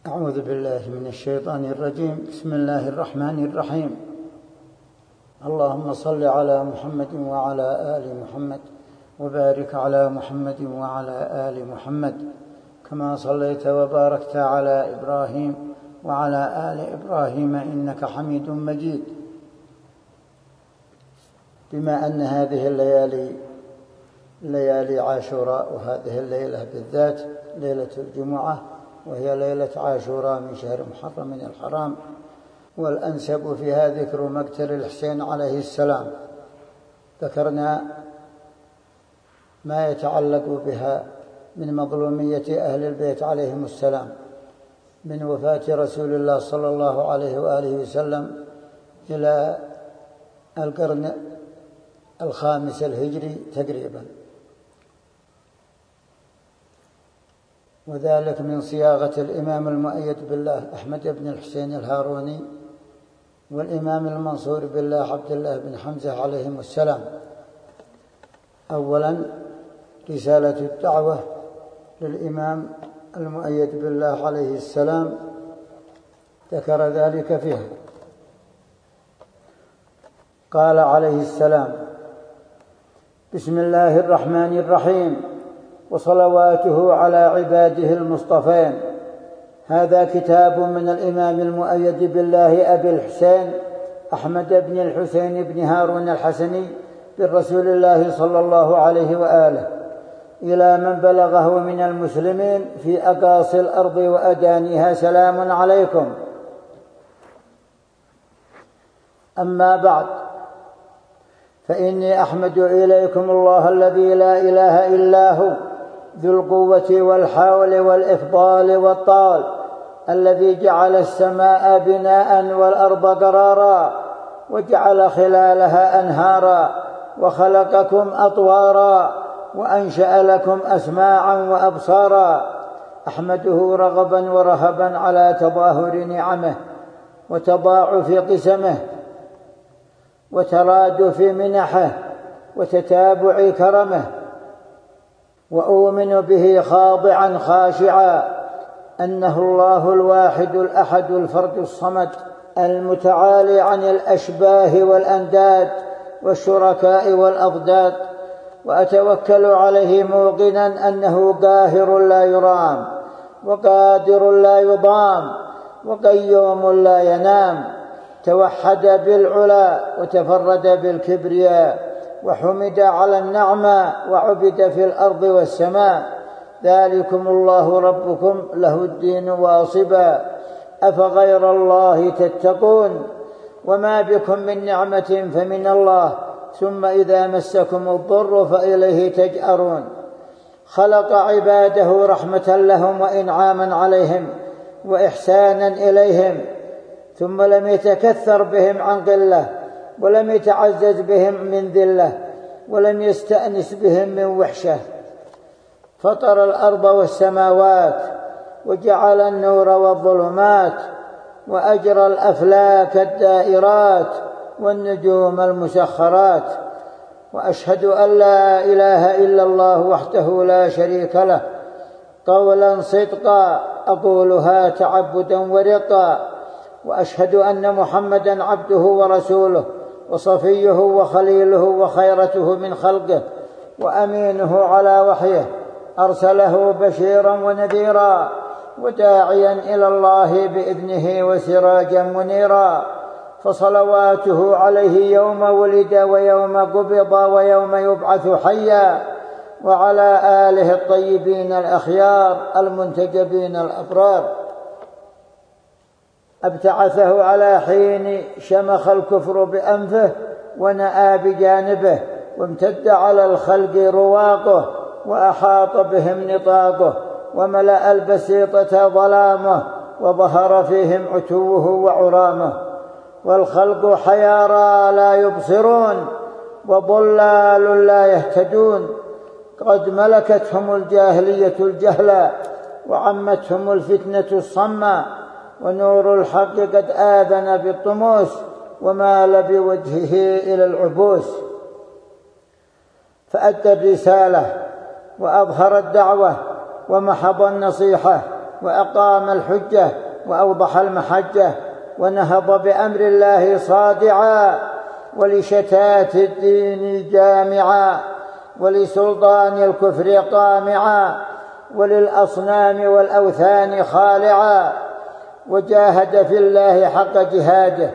أعوذ بالله من الشيطان الرجيم. بسم الله الرحمن الرحيم. اللهم صل على محمد وعلى آل محمد وبارك على محمد وعلى آل محمد كما صليت وباركت على إبراهيم وعلى آل إبراهيم إنك حميد مجيد. بما أن هذه الليالي ليالي عاشوراء، وهذه الليلة بالذات ليلة الجمعة وهي ليلة عاشوراء من شهر محرم الحرام، والأنسب فيها ذكر مقتل الحسين عليه السلام. ذكرنا ما يتعلق بها من مظلومية أهل البيت عليهم السلام من وفاة رسول الله صلى الله عليه وآله وسلم إلى القرن الخامس الهجري تقريبا، وذلك من صياغة الإمام المؤيد بالله أحمد بن الحسين الهاروني والإمام المنصور بالله عبد الله بن حمزة عليهم السلام. أولا رسالة الدعوة للإمام المؤيد بالله عليه السلام ذكر ذلك فيها. قال عليه السلام: بسم الله الرحمن الرحيم، وصلواته على عباده المصطفين. هذا كتاب من الإمام المؤيد بالله أبي الحسين أحمد بن الحسين بن هارون الحسني بالرسول الله صلى الله عليه وآله إلى من بلغه من المسلمين في أقاصي الأرض وأدانيها: سلام عليكم. أما بعد، فإني أحمد إليكم الله الذي لا إله إلا هو ذو القوة والحول والإفضال والطال، الذي جعل السماء بناء والأرض قرارا، وجعل خلالها أنهارا، وخلقكم أطوارا، وأنشأ لكم أسماعا وأبصارا. أحمده رغبا ورهبا على تظاهر نعمه وتضاعف قسمه وترادف منحه وتتابع كرمه، وأؤمن به خاضعا خاشعا أنه الله الواحد الأحد الفرد الصمد المتعالي عن الأشباه والأنداد والشركاء والأضداد، وأتوكل عليه موقنا أنه قاهر لا يرام، وقادر لا يضام، وقيوم لا ينام. توحد بالعلا وتفرد بالكبرياء، وحمد على النعمة وعبد في الأرض والسماء. ذلكم الله ربكم له الدين واصبا، أفغير الله تتقون؟ وما بكم من نعمة فمن الله، ثم إذا مسكم الضر فإليه تجأرون. خلق عباده رحمة لهم وإنعاما عليهم وإحسانا إليهم، ثم لم يتكثر بهم عن قلة، ولم يتعزز بهم من ذلة، ولم يستأنس بهم من وحشة. فطر الأرض والسماوات، وجعل النور والظلمات، وأجرى الأفلاك الدائرات والنجوم المسخرات. وأشهد أن لا إله إلا الله وحده لا شريك له قولا صدقا أقولها تعبدا ورقا. وأشهد أن محمدا عبده ورسوله وصفيه وخليله وخيرته من خلقه وأمينه على وحيه، أرسله بشيرا ونذيرا وداعيا إلى الله بإذنه وسراجا منيرا. فصلواته عليه يوم ولد ويوم قبض ويوم يبعث حيا، وعلى آله الطيبين الأخيار المنتجبين الأبرار. ابتعثه على حين شمخ الكفر بأنفه ونأى بجانبه، وامتد على الخلق رواقه، وأحاط بهم نطاقه، وملأ البسيطة ظلامه، وظهر فيهم عتوه وعرامه. والخلق حيارى لا يبصرون، وضلال لا يهتدون. قد ملكتهم الجاهلية الجهلا، وعمتهم الفتنة الصماء، ونور الحق قد آذن بالطموس، ومال بوجهه إلى العبوس. فأدى الرسالة وأظهر الدعوة ومحض النصيحة، وأقام الحجة وأوضح المحجة، ونهض بأمر الله صادعا، ولشتات الدين جامعا، ولسلطان الكفر قامعا، وللأصنام والأوثان خالعا، وجاهد في الله حق جهاده،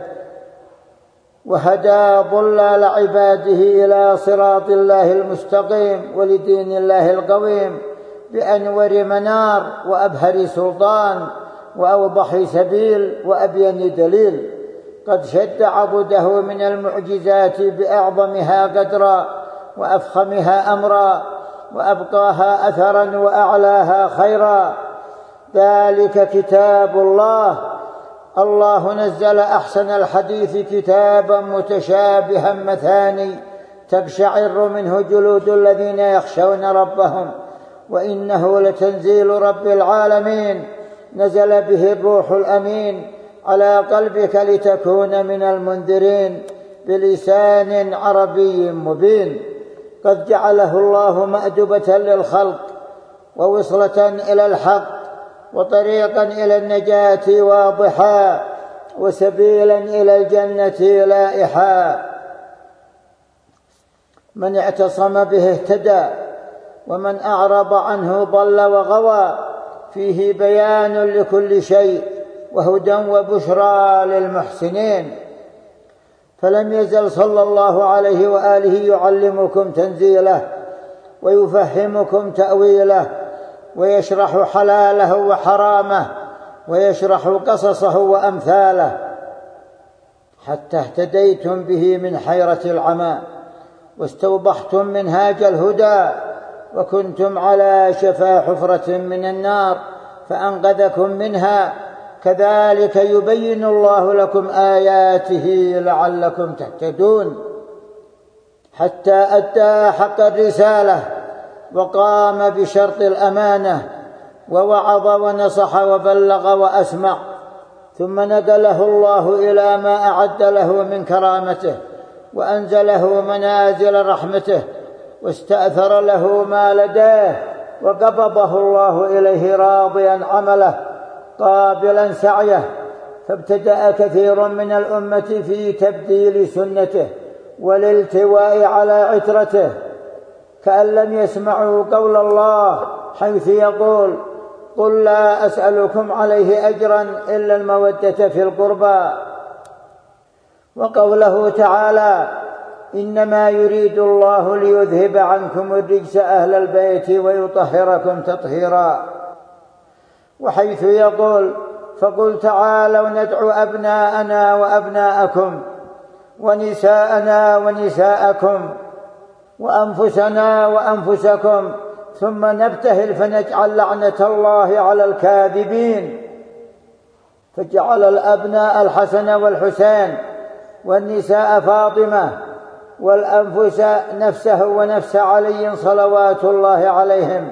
وهدى ضلال عباده إلى صراط الله المستقيم ولدين الله القويم بأنور منار وأبهر سلطان وأوضح سبيل وأبين دليل، قد شد عضده من المعجزات بأعظمها قدرا وأفخمها أمرا وأبقاها أثرا وأعلاها خيرا. ذلك كتاب الله. الله نزل أحسن الحديث كتابا متشابها مثاني تقشعر منه جلود الذين يخشون ربهم، وإنه لتنزيل رب العالمين، نزل به الروح الأمين على قلبك لتكون من المنذرين بلسان عربي مبين. قد جعله الله مأدبة للخلق ووصلة إلى الحق وطريقا إلى النجاة واضحا وسبيلا إلى الجنة لائحا. من اعتصم به اهتدى، ومن أعرض عنه ضل وغوى. فيه بيان لكل شيء وهدى وبشرى للمحسنين. فلم يزل صلى الله عليه وآله يعلمكم تنزيله ويفهمكم تأويله، ويشرح حلاله وحرامه، ويشرح قصصه وأمثاله، حتى اهتديتم به من حيرة العمى، واستوضحتم منهاج الهدى، وكنتم على شفا حفرة من النار فأنقذكم منها. كذلك يبين الله لكم آياته لعلكم تهتدون، حتى أدى حق الرسالة وقام بشرط الأمانة، ووعظ ونصح وبلغ وأسمع، ثم نقله الله إلى ما أعد له من كرامته، وأنزله منازل رحمته، واستأثر له ما لديه، وقبضه الله إليه راضيا عمله قابلا سعيه. فابتدأ كثير من الأمة في تبديل سنته والالتواء على عترته، كأن لم يسمعوا قول الله حيث يقول: قل لا أسألكم عليه أجرا إلا المودة في القربى، وقوله تعالى: إنما يريد الله ليذهب عنكم الرجس أهل البيت ويطهركم تطهيرا، وحيث يقول: فقل تعالوا ندعو أبناءنا وأبناءكم ونساءنا ونساءكم وأنفسنا وأنفسكم ثم نبتهل فنجعل لعنة الله على الكاذبين. فجعل الأبناء الحسن والحسين، والنساء فاطمة، والأنفس نفسه ونفس علي صلوات الله عليهم.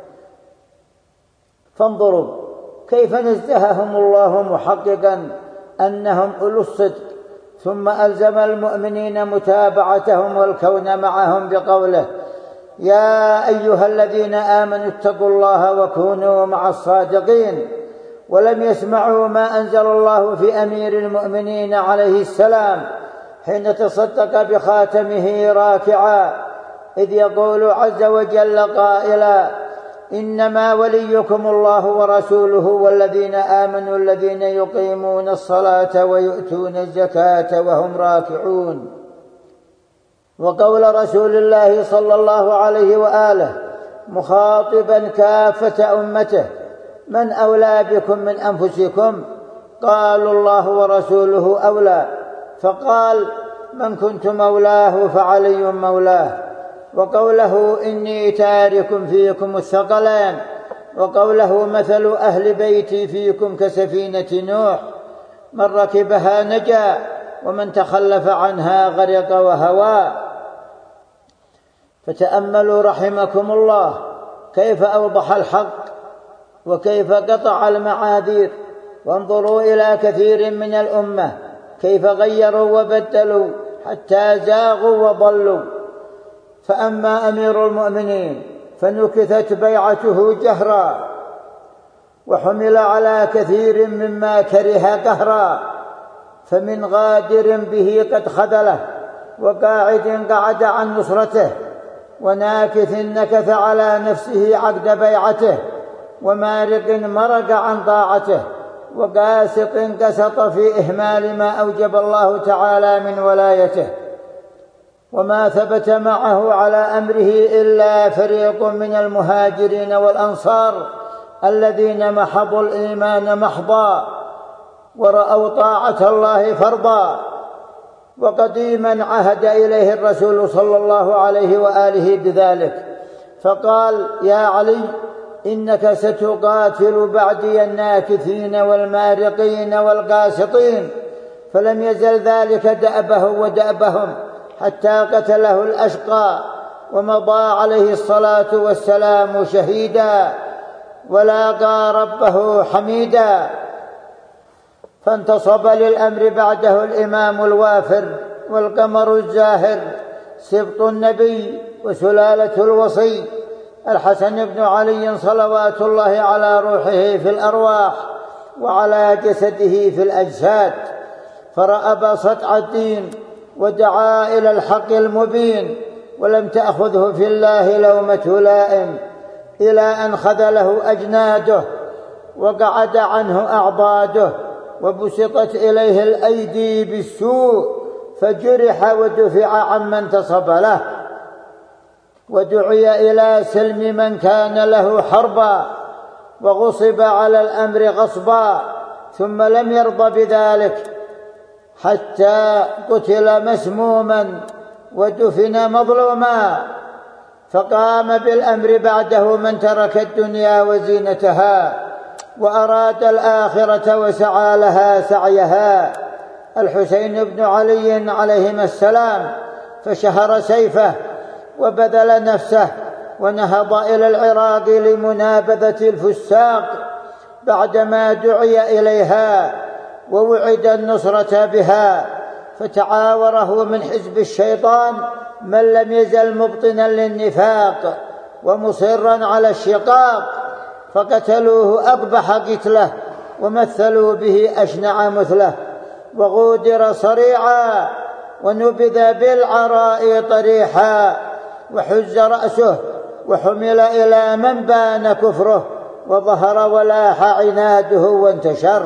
فانظروا كيف نزههم الله محققا أنهم أولو الصدق، ثم ألزم المؤمنين متابعتهم والكون معهم بقوله: يا أيها الذين آمنوا اتقوا الله وكونوا مع الصادقين. ولم يسمعوا ما أنزل الله في أمير المؤمنين عليه السلام حين تصدق بخاتمه راكعا، إذ يقول عز وجل قائلا: إنما وليكم الله ورسوله والذين آمنوا الذين يقيمون الصلاة ويؤتون الزكاة وهم راكعون. وقول رسول الله صلى الله عليه وآله مخاطبا كافة أمته: من أولى بكم من أنفسكم؟ قالوا: الله ورسوله أولى. فقال: من كنت مولاه فعلي مولاه. وقوله: إني تارك فيكم الثقلين. وقوله: مثل أهل بيتي فيكم كسفينة نوح، من ركبها نجا ومن تخلف عنها غرق وهوى. فتأملوا رحمكم الله كيف أوضح الحق وكيف قطع المعاذير، وانظروا إلى كثير من الأمة كيف غيروا وبدلوا حتى زاغوا وضلوا. فأما أمير المؤمنين فنكثت بيعته جهرا، وحمل على كثير مما كره قهرا، فمن غادر به قد خذله، وقاعد قعد عن نصرته، وناكث نكث على نفسه عقد بيعته، ومارق مرق عن طاعته، وقاسط قسط في إهمال ما أوجب الله تعالى من ولايته. وما ثبت معه على أمره إلا فريق من المهاجرين والأنصار الذين محضوا الإيمان محضا، ورأوا طاعة الله فرضا. وقديما عهد إليه الرسول صلى الله عليه وآله بذلك، فقال: يا علي، إنك ستقاتل بعدي الناكثين والمارقين والقاسطين. فلم يزل ذلك دأبه ودأبهم حتى قتله الأشقى، ومضى عليه الصلاة والسلام شهيدا، ولاقى ربه حميدا. فانتصب للأمر بعده الإمام الوافر والقمر الزاهر، سبط النبي وسلالة الوصي، الحسن بن علي صلوات الله على روحه في الأرواح وعلى جسده في الأجساد، فرأب سطع الدين ودعا إلى الحق المبين، ولم تأخذه في الله لومة لائم، إلى أن خذله أجناده وقعد عنه أعضاده، وبسطت إليه الأيدي بالسوء، فجرح ودفع عمن انتصب له، ودعي إلى سلم من كان له حربا، وغصب على الأمر غصبا، ثم لم يرضى بذلك حتى قتل مسموما ودفن مظلوما. فقام بالأمر بعده من ترك الدنيا وزينتها وأراد الآخرة وسعى لها سعيها، الحسين بن علي عليهما السلام، فشهر سيفه وبذل نفسه ونهض إلى العراق لمنابذة الفساق بعدما دعي إليها ووعد النصرة بها، فتعاوره من حزب الشيطان من لم يزل مبطنا للنفاق ومصرا على الشقاق، فقتلوه أقبح قتله، ومثلوا به أشنع مثله، وغودر صريعا، ونبذ بالعراء طريحا، وحز رأسه، وحمل إلى من بان كفره، وظهر ولاح عناده وانتشر.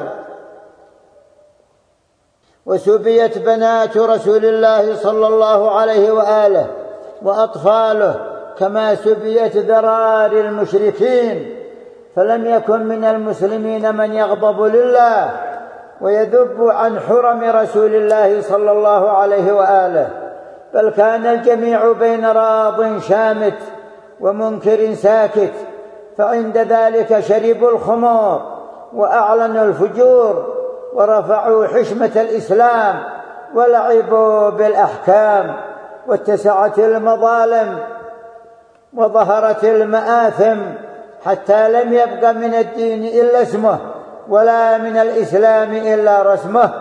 وسبيت بنات رسول الله صلى الله عليه وآله وأطفاله كما سبيت ذراري المشركين، فلم يكن من المسلمين من يغضب لله ويذب عن حرم رسول الله صلى الله عليه وآله، بل كان الجميع بين راض شامت ومنكر ساكت. فعند ذلك شربوا الخمور وأعلنوا الفجور، ورفعوا حشمة الإسلام، ولعبوا بالأحكام، واتسعت المظالم، وظهرت المآثم، حتى لم يبق من الدين إلا اسمه، ولا من الإسلام إلا رسمه.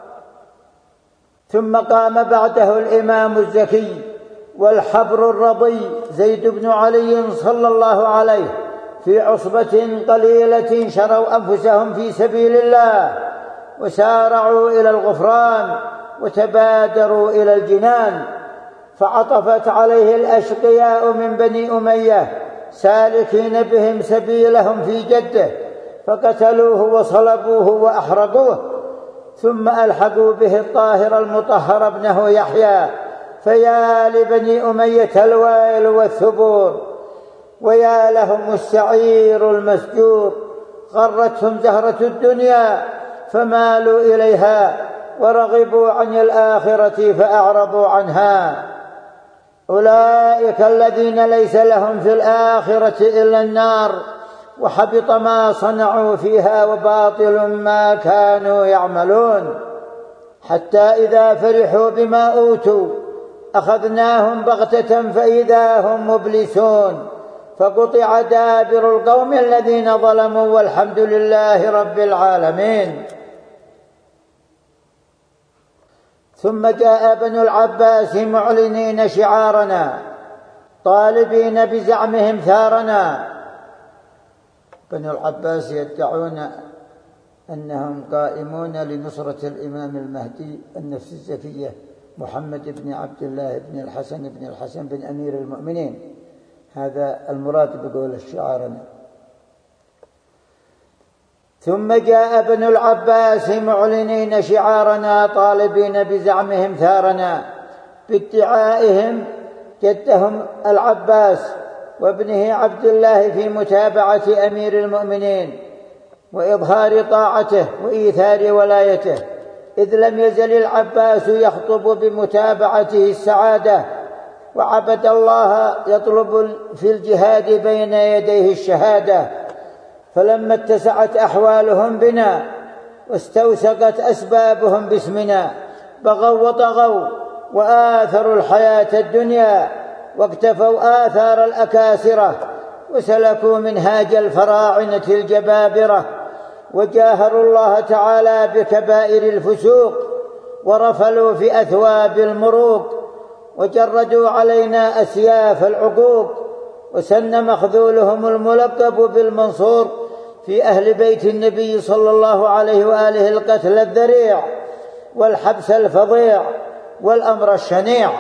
ثم قام بعده الإمام الزكي والحبر الرضي زيد بن علي صلى الله عليه في عصبة قليلة شروا أنفسهم في سبيل الله، وسارعوا إلى الغفران، وتبادروا إلى الجنان. فعطفت عليه الأشقياء من بني أمية سالكين بهم سبيلهم في جده، فقتلوه وصلبوه وأحرقوه، ثم ألحقوا به الطاهر المطهر ابنه يحيى. فيا لبني أمية الويل والثبور، ويا لهم السعير المسجور، غرتهم زهرة الدنيا فمالوا إليها، ورغبوا عن الآخرة فأعرضوا عنها. أولئك الذين ليس لهم في الآخرة إلا النار، وحبط ما صنعوا فيها، وباطل ما كانوا يعملون. حتى إذا فرحوا بما أوتوا أخذناهم بغتة فإذا هم مبلسون، فقطع دابر القوم الذين ظلموا، والحمد لله رب العالمين. ثم جاء بنو العباس معلنين شعارنا، طالبين بزعمهم ثارنا، بنو العباس يدعون أنهم قائمون لنصرة الإمام المهدي النفس الزكية محمد بن عبد الله بن الحسن بن أمير المؤمنين. هذا المراد بقول الشعارنا. ثم جاء بنو العباس معلنين شعارنا طالبين بزعمهم ثارنا بادعائهم جدهم العباس وابنه عبد الله في متابعة أمير المؤمنين وإظهار طاعته وإيثار ولايته، إذ لم يزل العباس يخطب بمتابعته السعادة، وعبد الله يطلب في الجهاد بين يديه الشهادة. فلما اتسعت أحوالهم بنا واستوثقت أسبابهم باسمنا بغوا وطغوا وآثروا الحياة الدنيا واقتفوا آثار الأكاسرة وسلكوا منهاج الفراعنة الجبابرة وجاهروا الله تعالى بكبائر الفسوق ورفلوا في أثواب المروق وجردوا علينا أسياف العقوق، وسن مخذولهم الملقب بالمنصور في أهل بيت النبي صلى الله عليه وآله القتل الذريع والحبس الفظيع والأمر الشنيع.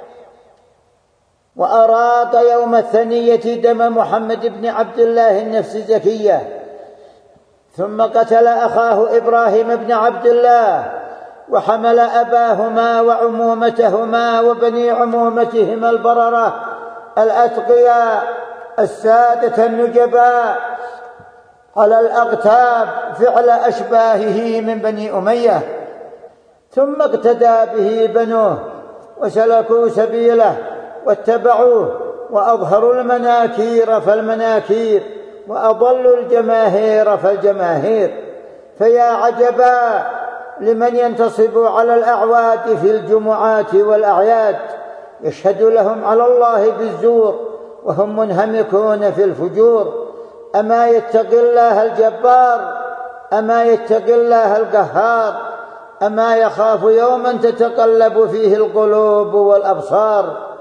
وأراق يوم الثنية دم محمد بن عبد الله النفس الزكية، ثم قتل أخاه إبراهيم بن عبد الله وحمل أباهما وعمومتهما وبني عمومتهما البررة الأتقياء السادة النجباء على الأغتاب فعل أشباهه من بني أمية، ثم اقتدى به بنوه وسلكوا سبيله واتبعوه وأظهروا المناكير فالمناكير وأضلوا الجماهير فالجماهير. فيا عجبا لمن ينتصب على الأعواد في الجمعات والأعياد يشهد لهم على الله بالزور وهم منهمكون في الفجور. أما يتقي الله الجبار، أما يتقي الله القهار، أما يخاف يوما تتقلب فيه القلوب والأبصار.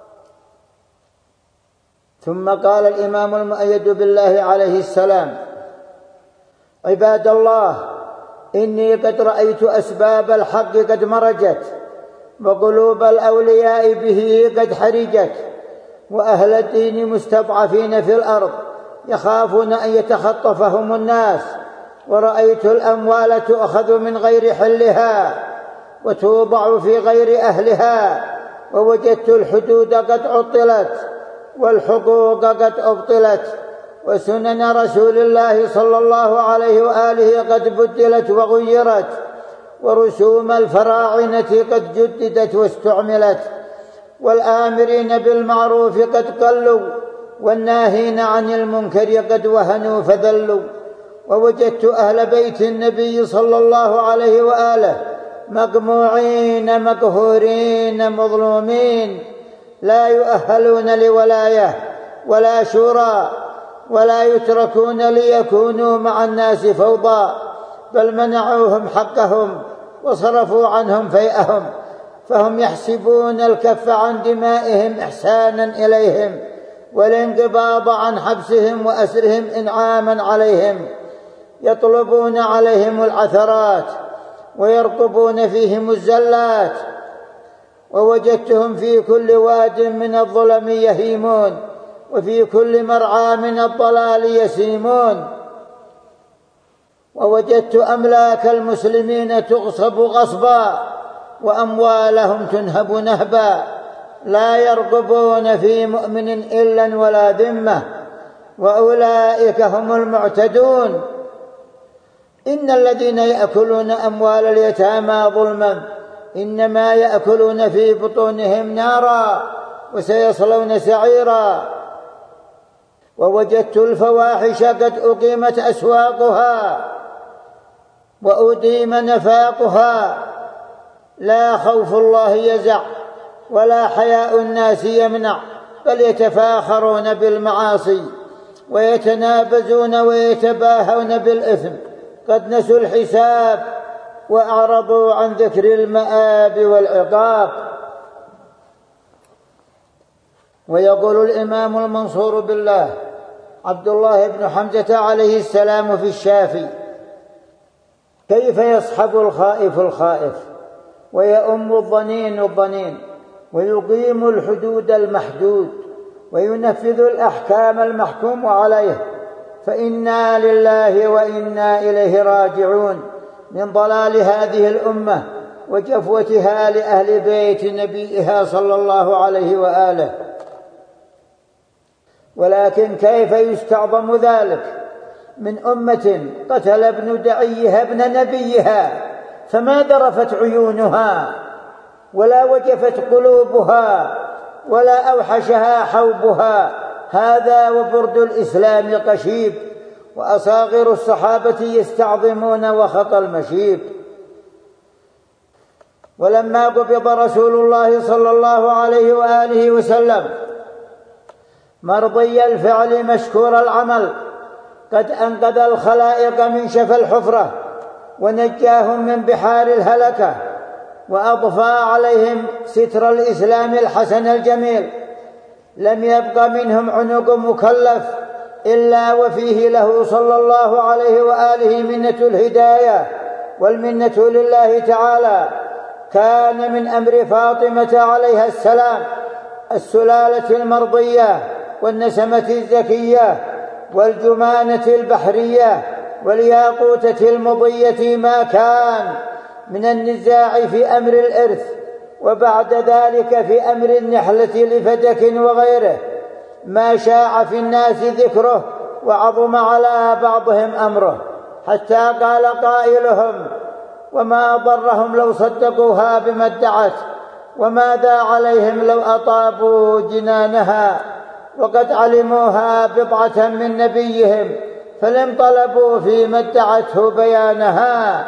ثم قال الإمام المؤيد بالله عليه السلام: عباد الله، إني قد رأيت أسباب الحق قد مرجت وقلوب الأولياء به قد حرجت، وأهل الدين مستضعفين في الأرض يخافون أن يتخطفهم الناس، ورأيت الأموال تؤخذ من غير حلها وتوضع في غير أهلها، ووجدت الحدود قد عطلت والحقوق قد أبطلت، وسنن رسول الله صلى الله عليه وآله قد بدلت وغيرت، ورسوم الفراعنة قد جددت واستعملت، والآمرين بالمعروف قد قلوا والناهين عن المنكر قد وهنوا فذلوا. ووجدت أهل بيت النبي صلى الله عليه وآله مقموعين مقهورين مظلومين، لا يؤهلون لولاية ولا شورى، ولا يتركون ليكونوا مع الناس فوضى، بل منعوهم حقهم وصرفوا عنهم فيئهم، فهم يحسبون الكف عن دمائهم إحسانا إليهم والانقباض عن حبسهم وأسرهم إنعاما عليهم، يطلبون عليهم العثرات ويرقبون فيهم الزلات. ووجدتهم في كل واد من الظلم يهيمون، وفي كل مرعى من الضلال يسيمون. ووجدت أملاك المسلمين تغصب غصبا وأموالهم تنهب نهبا، لا يرقبون في مؤمن إلا ولا ذمة، وأولئك هم المعتدون. إن الذين يأكلون أموال اليتامى ظلما إنما يأكلون في بطونهم نارا وسيصلون سعيرا. ووجدت الفواحش قد أقيمت أسواقها وأديم نفاقها، لا خوف الله يزع ولا حياء الناس يمنع، بل يتفاخرون بالمعاصي ويتنابزون ويتباهون بالإثم، قد نسوا الحساب وأعرضوا عن ذكر المآب والعقاب. ويقول الإمام المنصور بالله عبد الله بن حمزة عليه السلام في الشافي: كيف يصحب الخائف الخائف ويؤم الظنين الظنين ويقيم الحدود المحدود وينفذ الأحكام المحكوم عليه، فإنا لله وإنا إليه راجعون من ضلال هذه الأمة وجفوتها لأهل بيت نبيها صلى الله عليه وآله. ولكن كيف يستعظم ذلك من أمة قتل ابن دعيها ابن نبيها فما ذرفت عيونها ولا وجفت قلوبها ولا أوحشها حوبها؟ هذا وبرد الإسلام قشيب، وأصاغر الصحابة يستعظمون وخط المشيب. ولما قبض رسول الله صلى الله عليه وآله وسلم مرضي الفعل مشكور العمل، قد أنقذ الخلائق من شفى الحفرة ونجاهم من بحار الهلكة، وأضفى عليهم ستر الإسلام الحسن الجميل، لم يبق منهم عنق مكلف إلا وفيه له صلى الله عليه وآله منة الهداية والمنة لله تعالى. كان من أمر فاطمة عليها السلام السلالة المرضية والنسمة الزكية والجمانة البحرية والياقوتة المضية ما كان من النزاع في أمر الإرث، وبعد ذلك في أمر النحلة لفدك وغيره ما شاع في الناس ذكره وعظم على بعضهم أمره، حتى قال قائلهم: وما ضرهم لو صدقوها بما ادعت، وماذا عليهم لو أطابوا جنانها، وقد علموها بضعة من نبيهم فلم طلبوا فيما ادعته بيانها.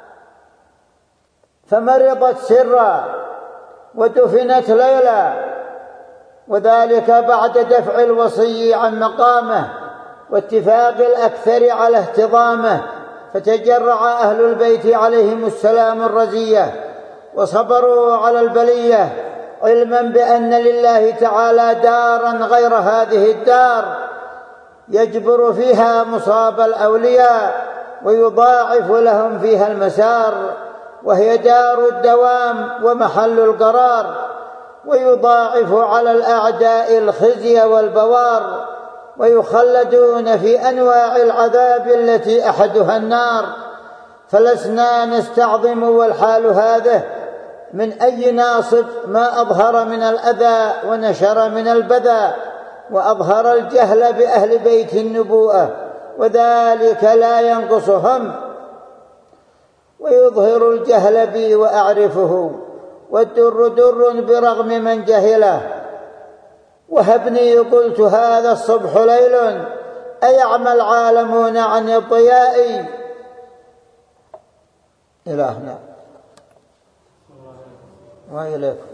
فمرضت سرا ودفنت ليلا، وذلك بعد دفع الوصي عن مقامه واتفاق الأكثر على اهتضامه، فتجرع أهل البيت عليهم السلام الرزية وصبروا على البلية، علما بأن لله تعالى دارا غير هذه الدار يجبر فيها مصاب الأولياء ويضاعف لهم فيها المسار، وهي دار الدوام ومحل القرار، ويضاعف على الأعداء الخزي والبوار، ويخلدون في أنواع العذاب التي أحدها النار. فلسنا نستعظم والحال هذه من أي ناصب ما أظهر من الأذى ونشر من البذى، وأظهر الجهل بأهل بيت النبوءة، وذلك لا ينقصهم، ويظهر الجهل بي وأعرفه، والدر در برغم من جهله. وهبني قلت هذا الصبح ليل، أيعمى العالمون عن الضياء. إلهنا وإليكم.